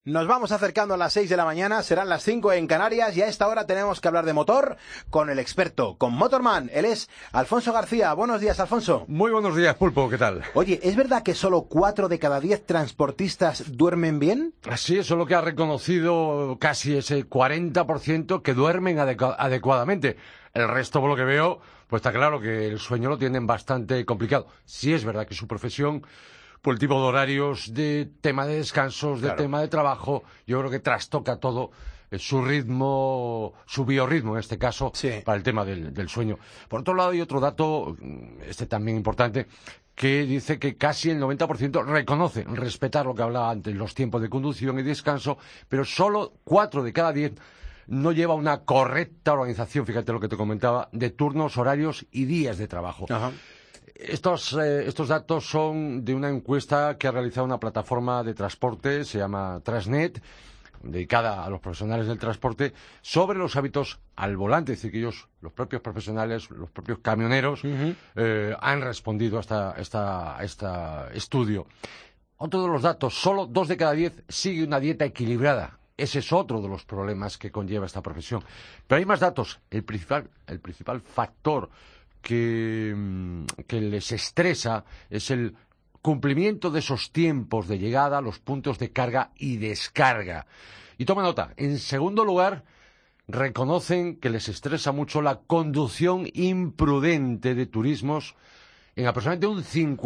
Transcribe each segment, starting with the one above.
Nos vamos acercando a las 6 de la mañana, serán las 5 en Canarias y a esta hora tenemos que hablar de motor con el experto, con Motorman. Él es Alfonso García. Buenos días, Alfonso. Muy buenos días, Pulpo, ¿qué tal? Oye, ¿es verdad que solo 4 de cada 10 transportistas duermen bien? Sí, eso es lo que ha reconocido casi ese 40% que duermen adecuadamente. El resto, por lo que veo, pues está claro que el sueño lo tienen bastante complicado. Sí es verdad que su profesión, por el tipo de horarios, de tema de descansos, de tema de trabajo, yo creo que trastoca todo su ritmo, su biorritmo en este caso, para el tema del sueño. Por otro lado, hay otro dato, también importante, que dice que casi el 90% reconoce respetar lo que hablaba antes, los tiempos de conducción y descanso, pero solo 4 de cada 10 no lleva una correcta organización, fíjate lo que te comentaba, de turnos, horarios y días de trabajo. Ajá. Estos datos son de una encuesta que ha realizado una plataforma de transporte, se llama Transnet, dedicada a los profesionales del transporte, sobre los hábitos al volante. Es decir, que ellos, los propios profesionales, los propios camioneros, han respondido a este estudio. Otro de los datos, solo 2 de cada 10 sigue una dieta equilibrada. Ese es otro de los problemas que conlleva esta profesión. Pero hay más datos. El principal factor que les estresa es el cumplimiento de esos tiempos de llegada, los puntos de carga y descarga. Y toma nota, en segundo lugar, reconocen que les estresa mucho la conducción imprudente de turismos en aproximadamente un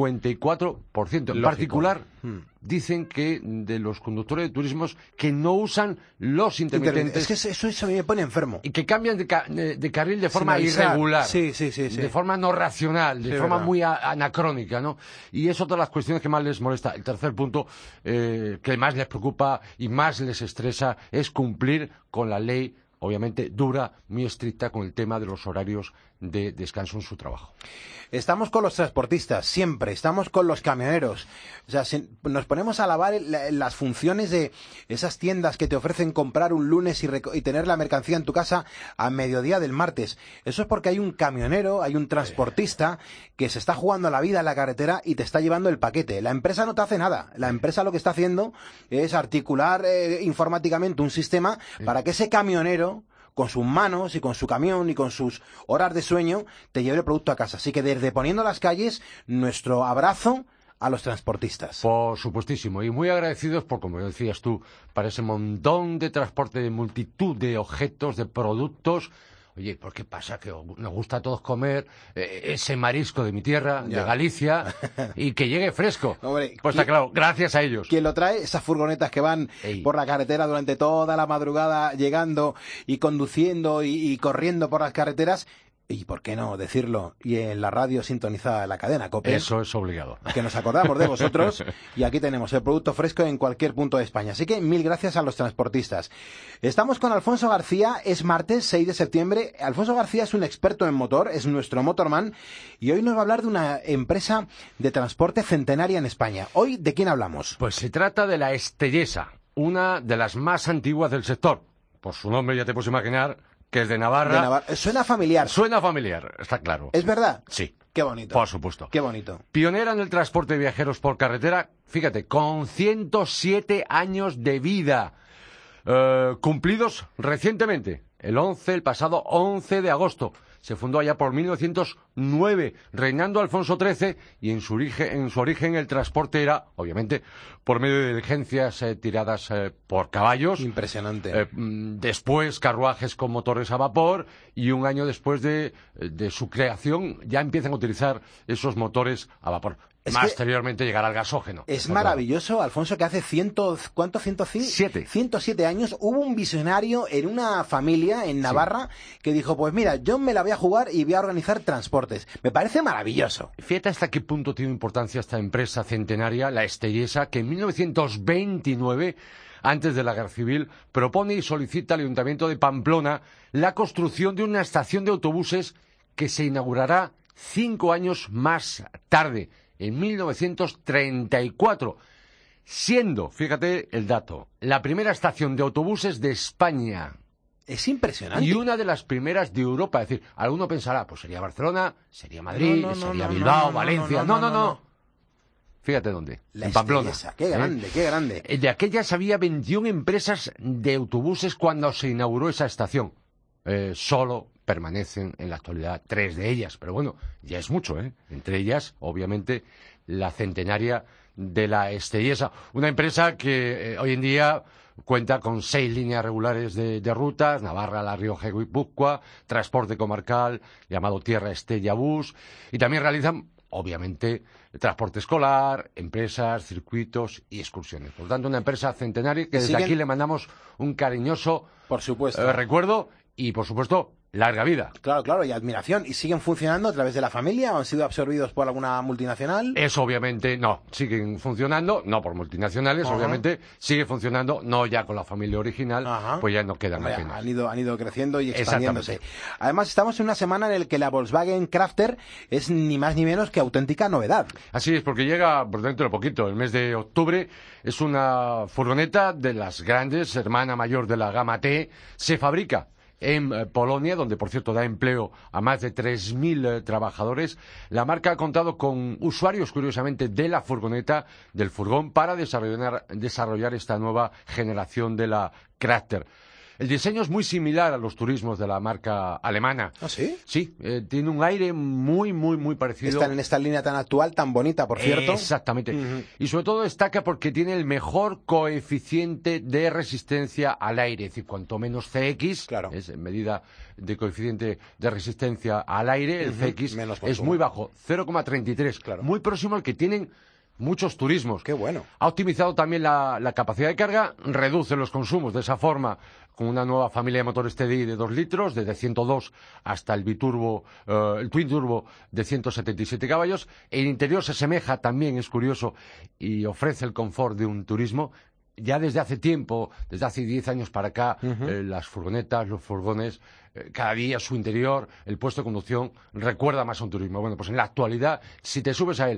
54%. En particular, dicen que de los conductores de turismos que no usan los intermitentes. Es que eso a mí me pone enfermo. Y que cambian de carril de forma irregular. Sí. De forma no racional, de forma muy anacrónica, ¿no? Y es otra de las cuestiones que más les molesta. El tercer punto, que más les preocupa y más les estresa, es cumplir con la ley, obviamente dura, muy estricta, con el tema de los horarios de descanso en su trabajo. Estamos con los transportistas, siempre, estamos con los camioneros. O sea, nos ponemos a alabar las funciones de esas tiendas que te ofrecen comprar un lunes y tener la mercancía en tu casa a mediodía del martes. Eso es porque hay un camionero, hay un transportista que se está jugando la vida en la carretera y te está llevando el paquete. La empresa no te hace nada. La empresa lo que está haciendo es articular informáticamente un sistema para que ese camionero, con sus manos y con su camión y con sus horas de sueño, te lleve el producto a casa. Así que desde Poniendo las Calles, nuestro abrazo a los transportistas. Por supuestísimo, y muy agradecidos por, como decías tú, para ese montón de transporte de multitud de objetos, de productos. Oye, ¿por qué pasa? Que nos gusta a todos comer ese marisco de mi tierra, de Galicia, y que llegue fresco. Hombre, pues está claro, gracias a ellos. ¿Quién lo trae? Esas furgonetas que van por la carretera durante toda la madrugada, llegando y conduciendo y corriendo por las carreteras. Y por qué no decirlo, y en la radio sintonizada la cadena COPE. Eso es obligado. Que nos acordamos de vosotros, y aquí tenemos el producto fresco en cualquier punto de España. Así que mil gracias a los transportistas. Estamos con Alfonso García, es martes 6 de septiembre. Alfonso García es un experto en motor, es nuestro Motorman, y hoy nos va a hablar de una empresa de transporte centenaria en España. Hoy, ¿de quién hablamos? Pues se trata de la Estellesa, una de las más antiguas del sector. Por su nombre ya te puedes imaginar que es de Navarra. Suena familiar. Suena familiar, está claro. ¿Es verdad? Sí. Qué bonito. Por supuesto. Qué bonito. Pionera en el transporte de viajeros por carretera, fíjate, con 107 años de vida, cumplidos recientemente, el pasado 11 de agosto. Se fundó allá por 1909, reinando Alfonso XIII, y en su origen el transporte era, obviamente, por medio de diligencias tiradas por caballos. Impresionante. Después carruajes con motores a vapor, y un año después de su creación ya empiezan a utilizar esos motores a vapor. Posteriormente llegará al gasógeno. Es maravilloso, Alfonso, que hace 107 años hubo un visionario en una familia en Navarra que dijo, pues mira, yo me la voy a jugar y voy a organizar transportes. Me parece maravilloso. Fíjate hasta qué punto tiene importancia esta empresa centenaria, la Estellesa, que en 1929, antes de la Guerra Civil, propone y solicita al Ayuntamiento de Pamplona la construcción de una estación de autobuses que se inaugurará 5 años más tarde, en 1934, siendo, fíjate el dato, la primera estación de autobuses de España. Es impresionante. Y una de las primeras de Europa. Es decir, alguno pensará, pues sería Barcelona, sería Madrid, sería Bilbao, Valencia. No. Fíjate dónde. La en Pamplona. Estellesa. Qué grande, qué grande. De aquellas había 21 empresas de autobuses cuando se inauguró esa estación. Solo permanecen en la actualidad 3 de ellas, pero bueno, ya es mucho, ¿eh? Entre ellas, obviamente, la centenaria de la Estellesa, una empresa que hoy en día cuenta con 6 líneas regulares de rutas, Navarra, La Rioja y Guipúzcoa, transporte comarcal llamado Tierra Estella Bus, y también realizan, obviamente, transporte escolar, empresas, circuitos y excursiones. Por lo tanto, una empresa centenaria que desde aquí le mandamos un cariñoso por supuesto recuerdo y, por supuesto, larga vida. Claro, claro, y admiración. ¿Y siguen funcionando a través de la familia o han sido absorbidos por alguna multinacional? Eso obviamente no, siguen funcionando, no por multinacionales, obviamente, sigue funcionando, no ya con la familia original, pues ya no quedan apenas. Han ido creciendo y expandiéndose. Además, estamos en una semana en la que la Volkswagen Crafter es ni más ni menos que auténtica novedad. Así es, porque llega por dentro de poquito, el mes de octubre, es una furgoneta de las grandes, hermana mayor de la gama T, se fabrica en Polonia, donde por cierto da empleo a más de 3.000 trabajadores. La marca ha contado con usuarios, curiosamente, de la furgoneta, del furgón, para desarrollar esta nueva generación de la Crafter. El diseño es muy similar a los turismos de la marca alemana. ¿Ah, sí? Sí, tiene un aire muy, muy, muy parecido. Están en esta línea tan actual, tan bonita, por cierto. Exactamente. Y sobre todo destaca porque tiene el mejor coeficiente de resistencia al aire. Es decir, cuanto menos CX, es en medida de coeficiente de resistencia al aire, el CX es muy bajo, 0,33. Muy próximo al que tienen muchos turismos. Qué bueno. Ha optimizado también la capacidad de carga, reduce los consumos de esa forma, con una nueva familia de motores TDI de 2 litros, desde 102 hasta el biturbo, el twin turbo de 177 caballos. El interior se asemeja también, es curioso, y ofrece el confort de un turismo. Ya desde hace tiempo, desde hace 10 años para acá, las furgonetas, los furgones, cada día su interior, el puesto de conducción, recuerda más a un turismo. Bueno, pues en la actualidad, si te subes a él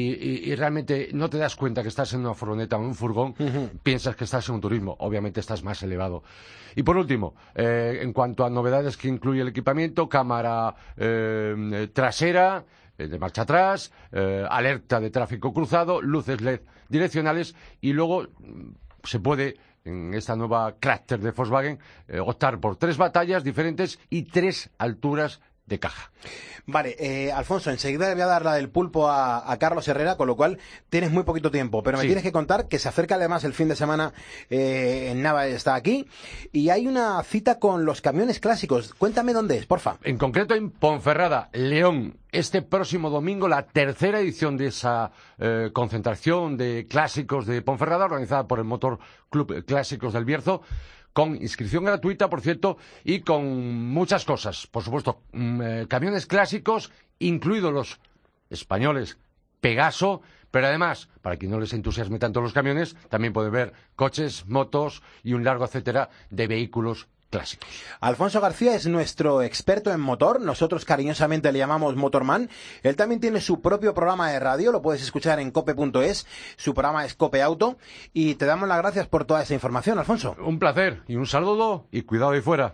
y realmente no te das cuenta que estás en una furgoneta o en un furgón, piensas que estás en un turismo. Obviamente estás más elevado. Y por último, en cuanto a novedades que incluye el equipamiento, cámara trasera, de marcha atrás, alerta de tráfico cruzado, luces LED direccionales, y luego se puede, en esta nueva Crafter de Volkswagen, optar por 3 batallas diferentes y 3 alturas de caja. Vale, Alfonso, enseguida le voy a dar la del pulpo a Carlos Herrera, con lo cual tienes muy poquito tiempo, pero me tienes que contar que se acerca además el fin de semana, en Nava está aquí, y hay una cita con los camiones clásicos. Cuéntame dónde es, porfa. En concreto en Ponferrada, León. Este próximo domingo, la tercera edición de esa concentración de clásicos de Ponferrada, organizada por el Motor Club Clásicos del Bierzo, con inscripción gratuita, por cierto, y con muchas cosas. Por supuesto, camiones clásicos, incluidos los españoles Pegaso, pero además, para quien no les entusiasme tanto los camiones, también puede ver coches, motos y un largo etcétera de vehículos clásicos. Alfonso García es nuestro experto en motor, nosotros cariñosamente le llamamos Motorman. Él también tiene su propio programa de radio, lo puedes escuchar en cope.es, su programa es Cope Auto, y te damos las gracias por toda esa información, Alfonso. Un placer y un saludo y cuidado ahí fuera.